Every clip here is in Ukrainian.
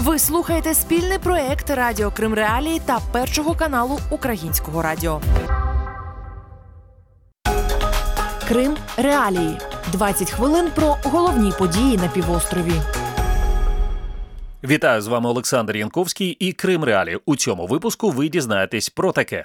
Ви слухаєте спільний проєкт Радіо Крим Реалії та Першого каналу Українського радіо. Крим Реалії. 20 хвилин про головні події на півострові. Вітаю, з вами Олександр Янковський і Крим Реалії. У цьому випуску ви дізнаєтесь про таке.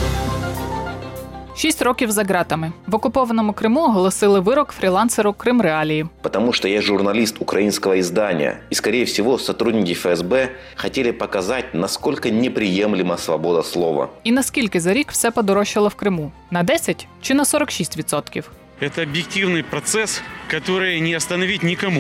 6 років за ґратами. В окупованому Криму оголосили вирок фрілансеру Крим Реалії. Потому что я журналист украинского издания, и, скорее всего, сотрудники ФСБ хотели показать, насколько неприемлема свобода слова. І наскільки за рік все подорожчало в Криму? На 10 чи на 46%? Это объективный процесс, который не остановить никому.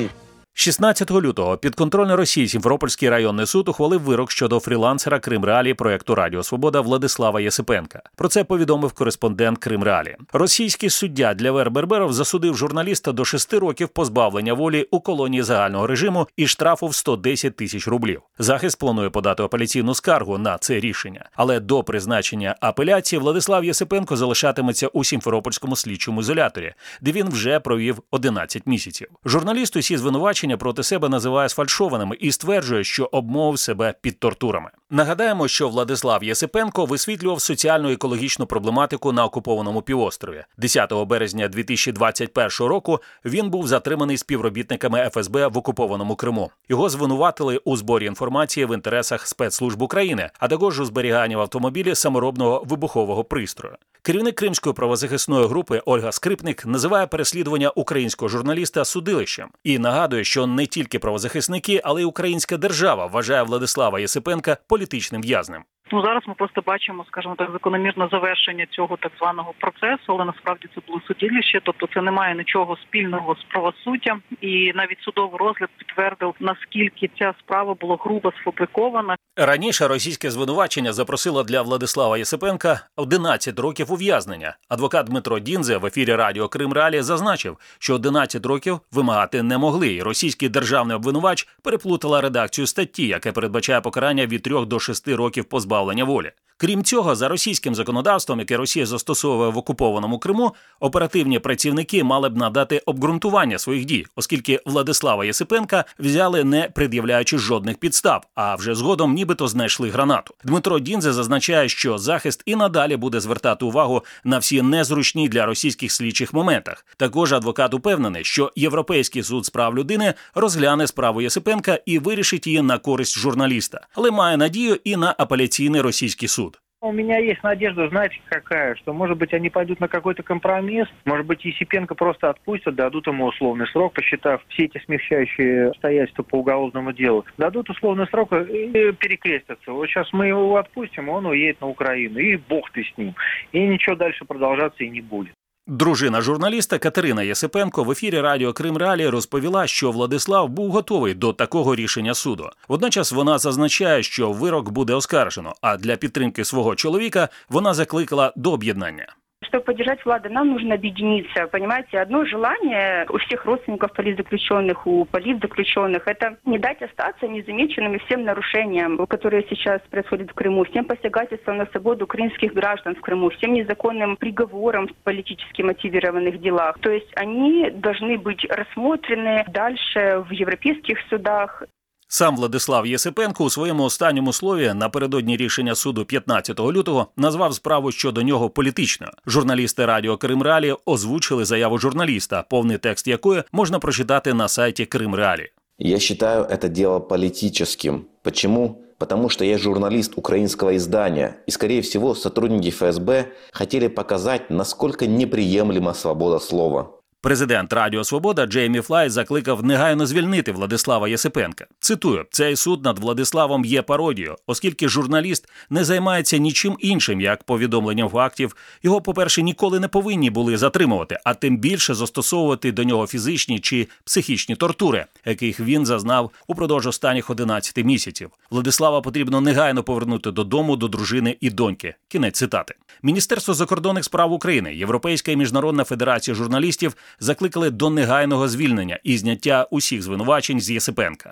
16 лютого підконтрольний Росії Сімферопольський районний суд ухвалив вирок щодо фрілансера Крим Реалії проєкту Радіо Свобода Владислава Єсипенка. Про це повідомив кореспондент Крим Реалії. Російський суддя Длявер Берберов засудив журналіста до 6 років позбавлення волі у колонії загального режиму і штрафу в 110 тисяч рублів. Захист планує подати апеляційну скаргу на це рішення. Але до призначення апеляції Владислав Єсипенко залишатиметься у Сімферопольському слідчому ізоляторі, де він вже провів 11 місяців. Журналіст усі звинувачення проти себе називає сфальшованими і стверджує, що обмовив себе під тортурами. Нагадаємо, що Владислав Єсипенко висвітлював соціально-екологічну проблематику на окупованому півострові. 10 березня 2021 року він був затриманий співробітниками ФСБ в окупованому Криму. Його звинуватили у зборі інформації в інтересах спецслужб України, а також у зберіганні в автомобілі саморобного вибухового пристрою. Керівник Кримської правозахисної групи Ольга Скрипник називає переслідування українського журналіста судилищем і нагадує, що не тільки правозахисники, але й українська держава вважає Владислава Єсипенка політичним в'язнем. Зараз ми просто бачимо, скажімо так, закономірне завершення цього так званого процесу, але насправді це було судилище, тобто це не має нічого спільного з правосуддям, і навіть судовий розгляд підтвердив, наскільки ця справа була грубо сфабрикована. Раніше російське звинувачення запросило для Владислава Єсипенка 11 років ув'язнення. Адвокат Дмитро Діндзе в ефірі Радіо Крим Реалії зазначив, що 11 років вимагати не могли, і російський державний обвинувач переплутала редакцію статті, яка передбачає покарання від 3 до 6 років позбавлення волі. Крім цього, за російським законодавством, яке Росія застосовує в окупованому Криму, оперативні працівники мали б надати обґрунтування своїх дій, оскільки Владислава Єсипенка взяли не пред'являючи жодних підстав, а вже згодом нібито знайшли гранату. Дмитро Діндзе зазначає, що захист і надалі буде звертати увагу на всі незручні для російських слідчих моментах. Також адвокат упевнений, що Європейський суд з прав людини розгляне справу Єсипенка і вирішить її на користь журналіста, але має надію і на апеляційний російський суд. У меня есть надежда, знаете, какая, что, может быть, они пойдут на какой-то компромисс, может быть, Есипенко просто отпустят, дадут ему условный срок, посчитав все эти смягчающие обстоятельства по уголовному делу, дадут условный срок и перекрестятся. Вот сейчас мы его отпустим, он уедет на Украину, и бог ты с ним. И ничего дальше продолжаться и не будет. Дружина журналіста Катерина Єсипенко в ефірі Радіо Крим Реалії розповіла, що Владислав був готовий до такого рішення суду. Водночас вона зазначає, що вирок буде оскаржено, а для підтримки свого чоловіка вона закликала до об'єднання. Чтобы поддержать Влада, нам нужно объединиться. Понимаете, одно желание у всех родственников политзаключенных, у политзаключенных, это не дать остаться незамеченными всем нарушениям, которые сейчас происходят в Крыму, всем посягательствам на свободу украинских граждан в Крыму, всем незаконным приговорам в политически мотивированных делах. То есть они должны быть рассмотрены дальше в европейских судах. Сам Владислав Єсипенко у своєму останньому слові напередодні рішення суду 15 лютого назвав справу щодо нього політичною. Журналісти Радіо Крим Реалії озвучили заяву журналіста, повний текст якої можна прочитати на сайті Крим Реалії. Я считаю это дело политическим. Почему? Потому что я журналист украинского издания, и, скорее всего, сотрудники ФСБ хотели показать, насколько неприемлема свобода слова. Президент Радіо Свобода Джеймі Флай закликав негайно звільнити Владислава Єсипенка. Цитую: «Цей суд над Владиславом є пародією, оскільки журналіст не займається нічим іншим, як повідомленням фактів. Його, по-перше, ніколи не повинні були затримувати, а тим більше застосовувати до нього фізичні чи психічні тортури, яких він зазнав упродовж останніх 11 місяців. Владислава потрібно негайно повернути додому, до дружини і доньки». Кінець цитати. Міністерство закордонних справ України, Європейська і Міжнародна федерація журналістів закликали до негайного звільнення і зняття усіх звинувачень з Єсипенка.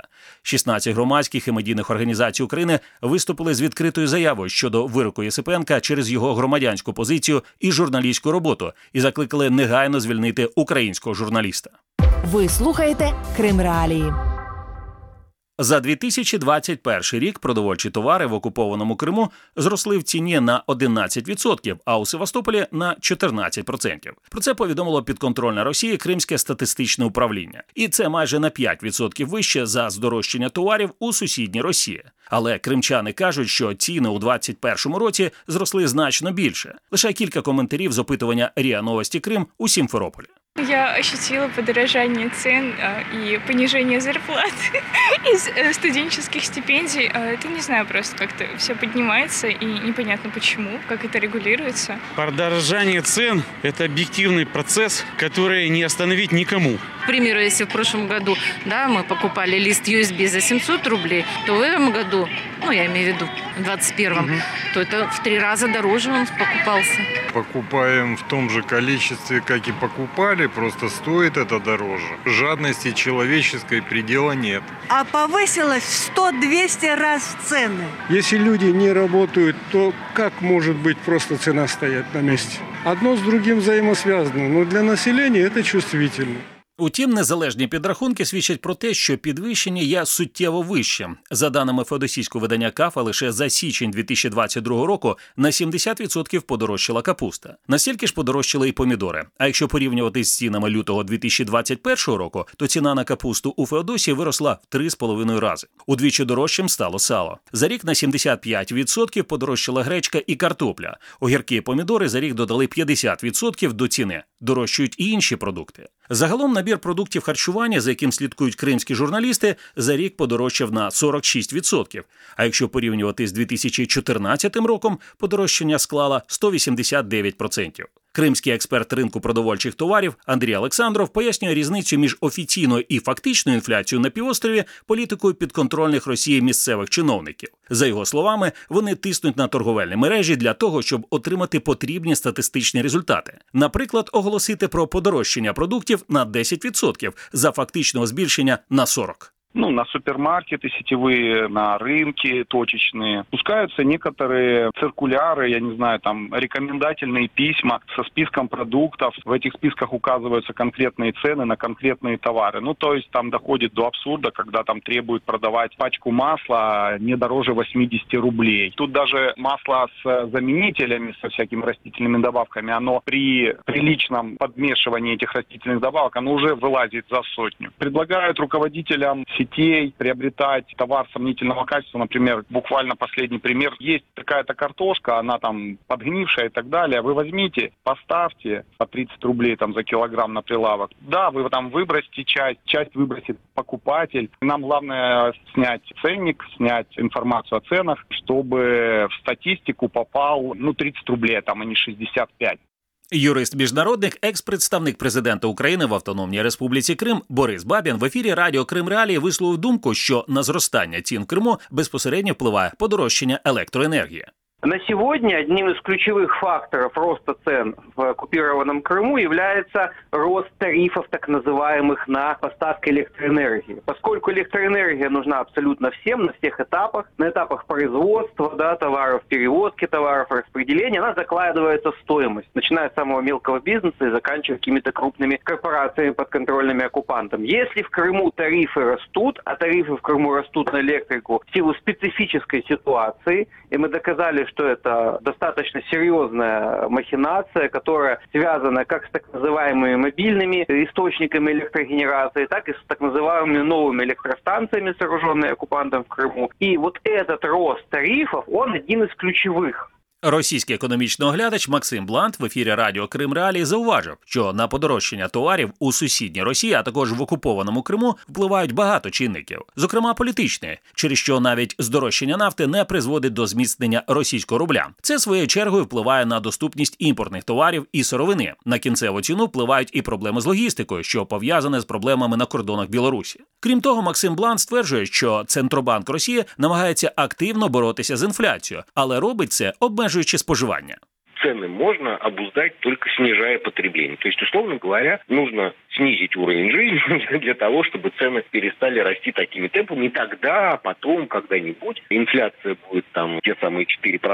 16 громадських і медійних організацій України виступили з відкритою заявою щодо вироку Єсипенка через його громадянську позицію і журналістську роботу і закликали негайно звільнити українського журналіста. Ви слухаєте Крим Реалії. За 2021 рік продовольчі товари в окупованому Криму зросли в ціні на 11%, а у Севастополі на 14%. Про це повідомило підконтрольне Росії Кримське статистичне управління. І це майже на 5% вище за здорожчання товарів у сусідній Росії. Але кримчани кажуть, що ціни у 2021 році зросли значно більше. Лише кілька коментарів з опитування РІА Новості Крим у Сімферополі. Я ощутила подорожание цен и понижение зарплат из студенческих стипендий. Это, не знаю, просто как-то все поднимается и непонятно почему, как это регулируется. Подорожание цен – это объективный процесс, который не остановить никому. К примеру, если в прошлом году мы покупали лист USB за 700 рублей, то в этом году, я имею в виду в 2021, то это в 3 раза дороже он покупался. Покупаем в том же количестве, как и покупали, просто стоит это дороже. Жадности человеческой предела нет. А повысилось в 100-200 раз цены. Если люди не работают, то как может быть просто цена стоять на месте? Одно с другим взаимосвязано, но для населения это чувствительно. Утім, незалежні підрахунки свідчать про те, що підвищення є суттєво вищим. За даними феодосійського видання «Кафа», лише за січень 2022 року на 70% подорожчала капуста. Настільки ж подорожчали і помідори. А якщо порівнювати з цінами лютого 2021 року, то ціна на капусту у Феодосії виросла в 3,5 рази. Удвічі дорожчим стало сало. За рік на 75% подорожчала гречка і картопля. Огірки і помідори за рік додали 50% до ціни. Дорожчають і інші продукти. Загалом набір продуктів харчування, за яким слідкують кримські журналісти, за рік подорожчав на 46%. А якщо порівнювати з 2014 роком, подорожчання склало 189%. Кримський експерт ринку продовольчих товарів Андрій Олександров пояснює різницю між офіційною і фактичною інфляцією на півострові політикою підконтрольних Росії місцевих чиновників. За його словами, вони тиснуть на торговельні мережі для того, щоб отримати потрібні статистичні результати. Наприклад, оголосити про подорожчання продуктів на 10%, за фактичного збільшення на 40%. На супермаркеты сетевые, на рынки точечные. Пускаются некоторые циркуляры, рекомендательные письма со списком продуктов. В этих списках указываются конкретные цены на конкретные товары. То есть там доходит до абсурда, когда там требуют продавать пачку масла не дороже 80 рублей. Тут даже масло с заменителями, со всякими растительными добавками, оно при приличном подмешивании этих растительных добавок, оно уже вылазит за 100. Предлагают руководителям сетей приобретать товар сомнительного качества. Например, буквально последний пример. Есть какая-то картошка, она там подгнившая и так далее. Вы возьмите, поставьте по 30 рублей за килограмм на прилавок. Да, вы там выбросите часть выбросит покупатель. Нам главное снять ценник, снять информацию о ценах, чтобы в статистику попал 30 рублей, а не 65. Юрист-міжнародник, екс-представник президента України в Автономній Республіці Крим Борис Бабін в ефірі радіо Крим Реалії висловив думку, що на зростання цін в Криму безпосередньо впливає подорожчання електроенергії. На сегодня одним из ключевых факторов роста цен в оккупированном Крыму является рост тарифов, так называемых, на поставки электроэнергии. Поскольку электроэнергия нужна абсолютно всем, на всех этапах, на этапах производства, товаров, перевозки товаров, распределения, она закладывается в стоимость, начиная с самого мелкого бизнеса и заканчивая какими-то крупными корпорациями, подконтрольными оккупантам. Если в Крыму тарифы растут, а тарифы в Крыму растут на электрику в силу специфической ситуации, и мы доказали, что это достаточно серьезная махинация, которая связана как с так называемыми мобильными источниками электрогенерации, так и с так называемыми новыми электростанциями, сооруженными оккупантом в Крыму. И вот этот рост тарифов, он один из ключевых. Російський економічний оглядач Максим Блант в ефірі радіо Крим Реалії зауважив, що на подорожчання товарів у сусідній Росії, а також в окупованому Криму впливають багато чинників, зокрема політичні, через що навіть здорожчання нафти не призводить до зміцнення російського рубля. Це своєю чергою впливає на доступність імпортних товарів і сировини. На кінцеву ціну впливають і проблеми з логістикою, що пов'язані з проблемами на кордонах Білорусі. Крім того, Максим Блант стверджує, що Центробанк Росії намагається активно боротися з інфляцією, але робить це обмежуючи споживання. Цены можно обуздать, только снижая потребление. То есть, условно говоря, нужно снизить уровень жизни для того, чтобы цены перестали расти такими темпами. И тогда, а потом, когда-нибудь, инфляция будет те самые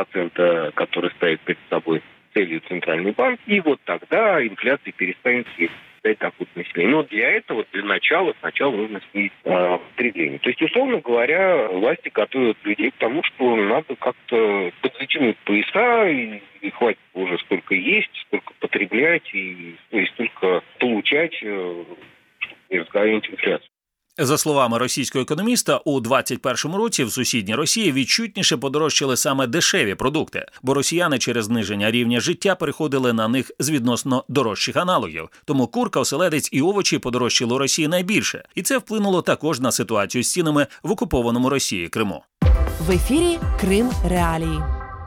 4%, которые ставит перед собой целью Центральный банк, и вот тогда инфляция перестанет есть. дать доход населению. Но для этого, для начала, сначала нужно снизить потребление. То есть, условно говоря, власти готовят людей к тому, что надо как-то подзатянуть пояса, и хватит уже столько есть, столько потреблять, и столько получать, чтобы не разгонять инфляцию. За словами російського економіста, у 2021 році в сусідній Росії відчутніше подорожчали саме дешеві продукти, бо росіяни через зниження рівня життя переходили на них з відносно дорожчих аналогів. Тому курка, оселедець і овочі подорожчали у Росії найбільше. І це вплинуло також на ситуацію з цінами в окупованому Росії Криму. В ефірі Крим Реалії.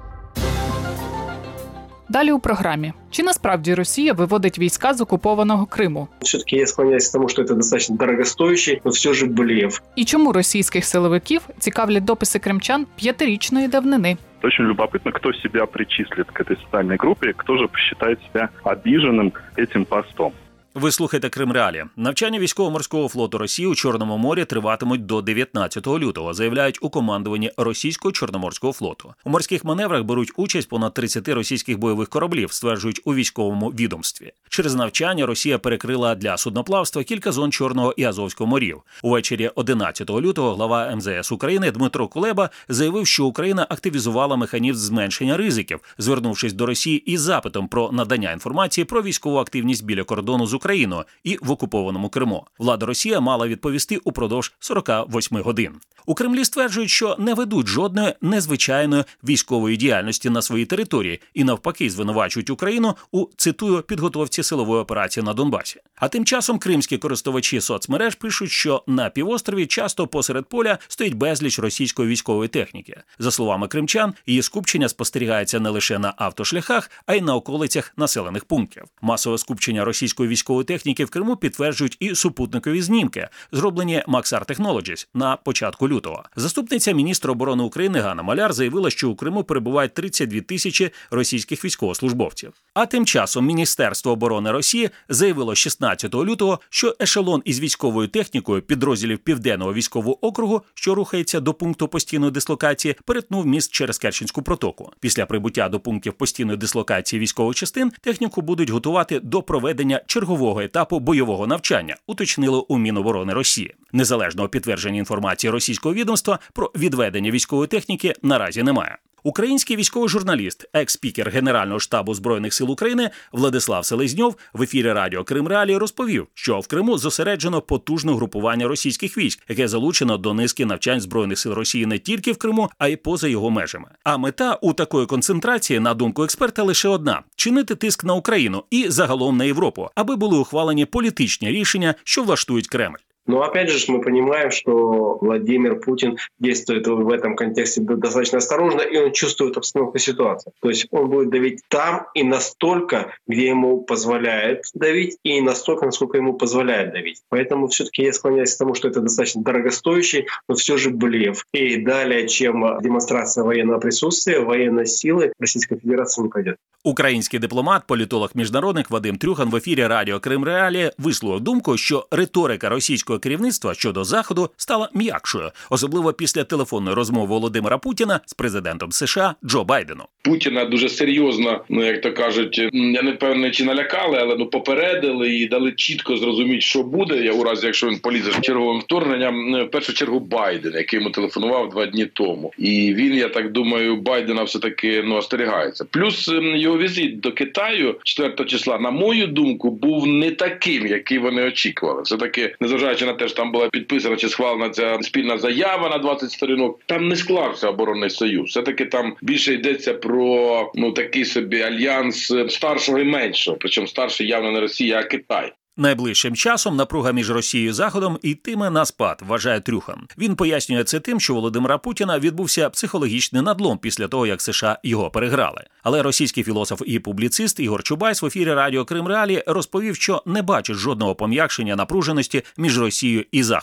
Далі у програмі. Чи насправді Росія виводить війська з окупованого Криму? Все-таки я склоняюсь к тому, что это достаточно дорогостоящий, но все же блеф. І чому російських силовиків цікавлять дописи кримчан 5-річної давнини? Очень любопытно, кто себя причислит к этой социальной группе, кто же посчитает себя обиженным этим постом. Ви слухаєте Крим Реалії. Навчання військово-морського флоту Росії у Чорному морі триватимуть до 19 лютого, заявляють у командуванні Російського Чорноморського флоту. У морських маневрах беруть участь понад 30 російських бойових кораблів, стверджують у військовому відомстві. Через навчання Росія перекрила для судноплавства кілька зон Чорного і Азовського морів. Увечері 11 лютого глава МЗС України Дмитро Кулеба заявив, що Україна активізувала механізм зменшення ризиків, звернувшись до Росії із запитом про надання інформації про військову активність біля кордону з Україну і в окупованому Криму. Влада Росії мала відповісти упродовж 48 годин. У Кремлі стверджують, що не ведуть жодної незвичайної військової діяльності на своїй території і навпаки звинувачують Україну у, цитую, підготовці силової операції на Донбасі. А тим часом кримські користувачі соцмереж пишуть, що на півострові часто посеред поля стоїть безліч російської військової техніки. За словами кримчан, її скупчення спостерігається не лише на автошляхах, а й на околицях населених пунктів. Масове скупчення російської військової техніки в Криму підтверджують і супутникові знімки, зроблені Maxar Technologies на початку лютого. Заступниця міністра оборони України Ганна Маляр заявила, що у Криму перебувають 32 тисячі російських військовослужбовців. А тим часом Міністерство оборони Росії заявило 16 лютого, що ешелон із військовою технікою підрозділів Південного військового округу, що рухається до пункту постійної дислокації, перетнув міст через Керченську протоку. Після прибуття до пунктів постійної дислокації військових частин техніку будуть готувати до проведення чергового етапу бойового навчання, уточнили у Міноборони Росії. Незалежного підтвердження інформації російського відомства про відведення військової техніки наразі немає. Український військовий журналіст, екс-спікер Генерального штабу Збройних сил України Владислав Селезньов в ефірі радіо Крим Реалії розповів, що в Криму зосереджено потужне групування російських військ, яке залучено до низки навчань Збройних сил Росії не тільки в Криму, а й поза його межами. А мета у такої концентрації, на думку експерта, лише одна – чинити тиск на Україну і загалом на Європу, аби були ухвалені політичні рішення, що влаштують Кремль. Но опять же мы понимаем, что Владимир Путин действует в этом контексте достаточно осторожно, и он чувствует обстановку ситуации. То есть он будет давить там и настолько, где ему позволяет давить, и настолько, насколько ему позволяет давить. Поэтому все-таки я склоняюсь к тому, что это достаточно дорогостоящий, но все же блеф. И далее, чем демонстрация военного присутствия, военной силы Российской Федерации не пойдет. Український дипломат, політолог-міжнародник Вадим Трюхан в ефірі радіо Крим Реалії висловив думку, що риторика російського керівництва щодо Заходу стала м'якшою, особливо після телефонної розмови Володимира Путіна з президентом США Джо Байденом. Путіна дуже серйозно, як то кажуть, я не певний, чи налякали, але попередили і дали чітко зрозуміти, що буде, у разі, якщо він полізе з черговим вторгненням, в першу чергу Байден, який йому телефонував 2 дні тому. І він, я так думаю, Байдена все-таки остерігається. Плюс його візит до Китаю 4 числа, на мою думку, був не таким, який вони очікували. Все-таки, незважаючи на те, що там була підписана чи схвалена ця спільна заява на 20 сторінок, там не склався оборонний союз. Все-таки там більше йдеться про такий собі альянс старшого і меншого. Причому старший явно не Росія, а Китай. Найближчим часом напруга між Росією і Заходом йтиме на спад, вважає Трюхан. Він пояснює це тим, що Володимира Путіна відбувся психологічний надлом після того, як США його переграли. Але російський філософ і публіцист Ігор Чубайс в ефірі радіо Крим Реалії розповів, що не бачить жодного пом'якшення напруженості між Росією і Заходом.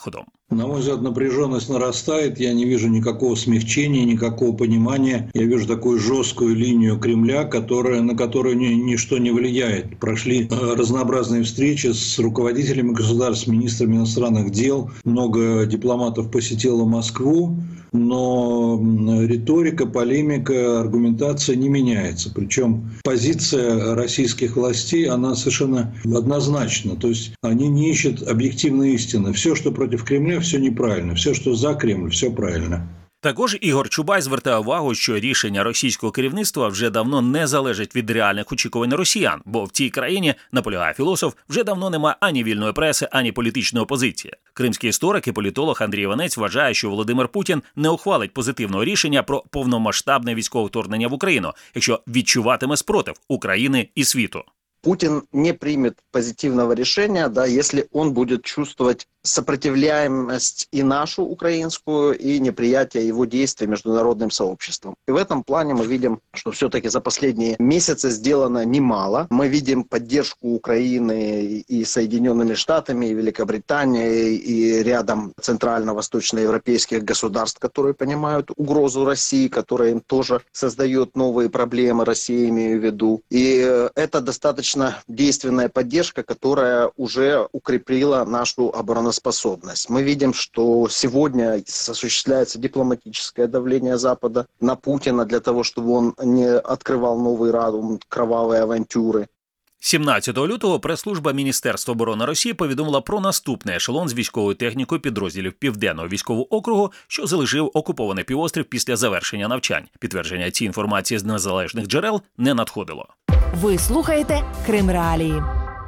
На мой взгляд, напряженность нарастает, я не вижу никакого смягчения, никакого понимания. Я вижу такую жесткую линию Кремля, на которую ничто не влияет. Прошли разнообразные встречи с руководителями государств, министрами иностранных дел. Много дипломатов посетило Москву, но риторика, полемика, аргументация не меняется. Причем позиция российских властей, она совершенно однозначна. То есть они не ищут объективной истины. Все, что против Кремля, все неправильно. Все, що за Кремль, все правильно. Також Ігор Чубай звертає увагу, що рішення російського керівництва вже давно не залежить від реальних очікувань росіян, бо в цій країні, наполягає філософ, вже давно немає ані вільної преси, ані політичної опозиції. Кримський історик і політолог Андрій Іванець вважає, що Володимир Путін не ухвалить позитивного рішення про повномасштабне військове вторгнення в Україну, якщо відчуватиме спротив України і світу. Путин не примет позитивного решения, если он будет чувствовать сопротивляемость и нашу украинскую, и неприятие его действий международным сообществом. И в этом плане мы видим, что все-таки за последние месяцы сделано немало. Мы видим поддержку Украины и Соединенными Штатами, и Великобританией, и рядом центрально-восточноевропейских государств, которые понимают угрозу России, которая им тоже создает новые проблемы, Россия имею в виду. И это достаточно действенная поддержка, которая уже укрепила нашу оборону. Мы видим, что сегодня осуществляется дипломатическое давление Запада на Путина для того, чтобы он не открывал новый раунд кровавой авантюры. 17 лютого прес-служба Міністерства оборони Росії повідомила про наступний ешелон з військовою технікою підрозділів Південного військового округу, що залишив окупований півострів після завершення навчань. Підтвердження цієї інформації з незалежних джерел не надходило. Ви слухаєте Крим Реалії.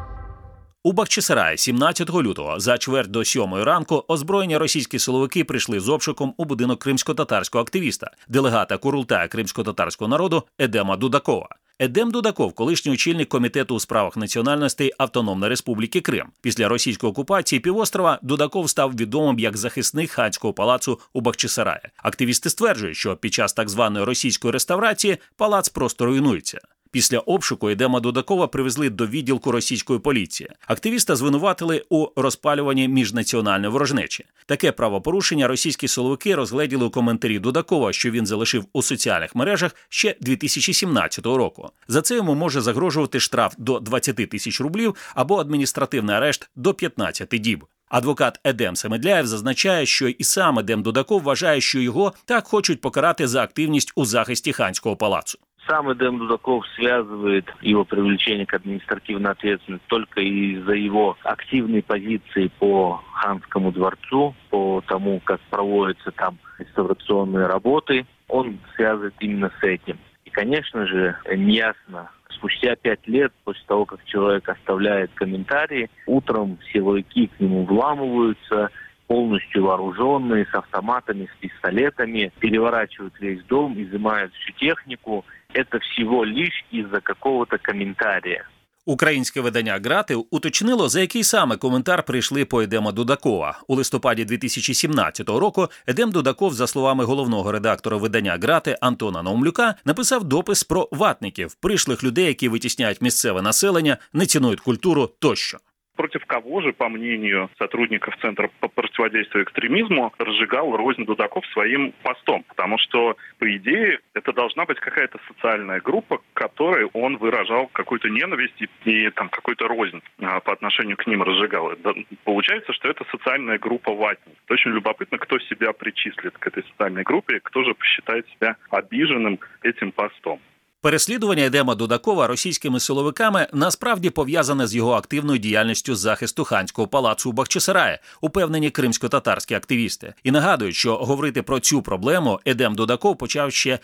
У Бахчисараї 17 лютого за чверть до 7 ранку озброєні російські силовики прийшли з обшуком у будинок кримсько-татарського активіста, делегата Курултаю кримсько-татарського народу Едема Дудакова. Едем Дудаков – колишній очільник Комітету у справах національностей Автономної Республіки Крим. Після російської окупації півострова Дудаков став відомим як захисник ханського палацу у Бахчисараї. Активісти стверджують, що під час так званої російської реставрації палац просто руйнується. Після обшуку Едема Дудакова привезли до відділку російської поліції. Активіста звинуватили у розпалюванні міжнаціональної ворожнечі. Таке правопорушення російські силовики розгледіли у коментарі Дудакова, що він залишив у соціальних мережах ще 2017 року. За це йому може загрожувати штраф до 20 тисяч рублів або адміністративний арешт до 15 діб. Адвокат Едем Семедляєв зазначає, що і сам Едем Дудаков вважає, що його так хочуть покарати за активність у захисті ханського палацу. Сам Эдем Дудаков связывает его привлечение к административной ответственности только из-за его активной позиции по Ханскому дворцу, по тому, как проводятся там реставрационные работы. Он связывает именно с этим. И, конечно же, неясно, спустя 5 лет после того, как человек оставляет комментарии, утром силовики к нему вламываются, полностью вооруженные, с автоматами, с пистолетами, переворачивают весь дом, изымают всю технику. Это всего лишь из-за какого-то комментария. Українське видання «Грати» уточнило, за який саме коментар прийшли по Едема Дудакова. У листопаді 2017 року Едем Дудаков, за словами головного редактора видання «Грати» Антона Наумлюка, написав допис про ватників, пришлих людей, які витісняють місцеве населення, не цінують культуру тощо. Против кого же, по мнению сотрудников Центра по противодействию экстремизму, разжигал рознь Дудаков своим постом? Потому что, по идее, это должна быть какая-то социальная группа, к которой он выражал какую-то ненависть и там какую-то рознь по отношению к ним разжигал. Получается, что это социальная группа ватников. Очень любопытно, кто себя причислит к этой социальной группе, кто же посчитает себя обиженным этим постом. Переслідування Едема Дудакова російськими силовиками насправді пов'язане з його активною діяльністю з захисту ханського палацу у Бахчисараї, упевнені кримсько-татарські активісти. І нагадують, що говорити про цю проблему Едем Дудаков почав ще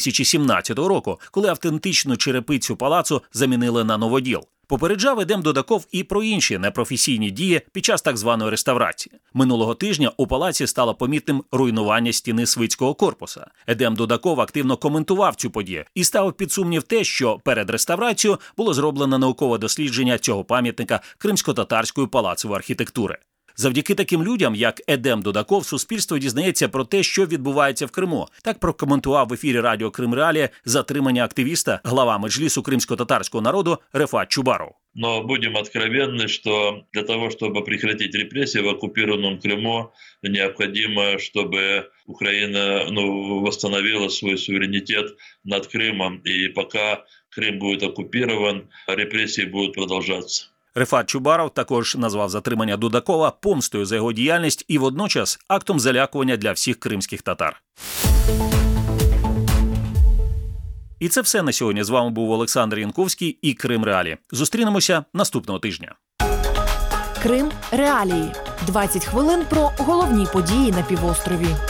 2017 року, коли автентичну черепицю палацу замінили на новоділ. Попереджав Едем Дудаков і про інші непрофесійні дії під час так званої реставрації. Минулого тижня у палаці стало помітним руйнування стіни Свитського корпуса. Едем Дудаков активно коментував цю подію і ставив під сумнів те, що перед реставрацією було зроблено наукове дослідження цього пам'ятника кримсько-татарської палацової архітектури. Завдяки таким людям, як Едем Дудаков, суспільство дізнається про те, що відбувається в Криму. Так прокоментував в ефірі радіо Крим Реалії затримання активіста, глава меджлісу кримсько-татарського народу Рефат Чубаров. Но будем откровенны, что для того, чтобы прекратить репрессии в оккупированном Крыму, необходимо, чтобы Украина восстановила свой суверенитет над Крымом. И пока Крым будет оккупирован, репрессии будут продолжаться. Рефат Чубаров також назвав затримання Дудакова помстою за його діяльність і водночас актом залякування для всіх кримських татар. І це все на сьогодні. З вами був Олександр Янковський і Крим Реалії. Зустрінемося наступного тижня. Крим Реалії. 20 хвилин про головні події на півострові.